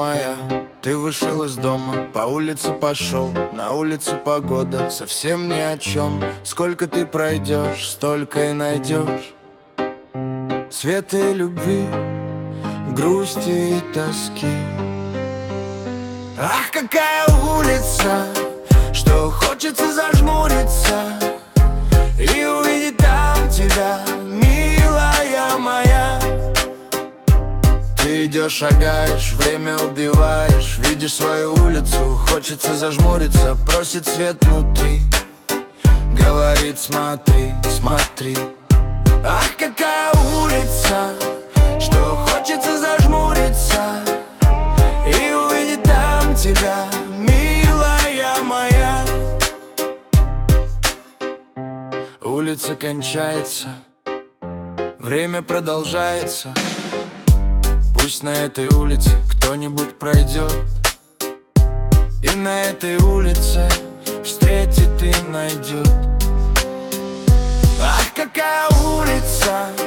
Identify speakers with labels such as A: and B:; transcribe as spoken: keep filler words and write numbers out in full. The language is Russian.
A: моя, ты вышел из дома, по улице пошел. На улице погода совсем ни о чем. Сколько ты пройдешь, столько и найдешь света и любви, грусти и тоски. Ах, какая улица, что хочется зажмуриться и увидеть там тебя, милая моя. Ты идешь, шагаешь, время убиваешь, видишь свою улицу, хочется зажмуриться, просит свет внутри, говорит: смотри, смотри. Ах, какая улица, что хочется зажмуриться и увидеть там тебя, милая моя. Улица кончается, время продолжается. Пусть на этой улице кто-нибудь пройдет, и на этой улице встретит и найдет. Ах, какая улица,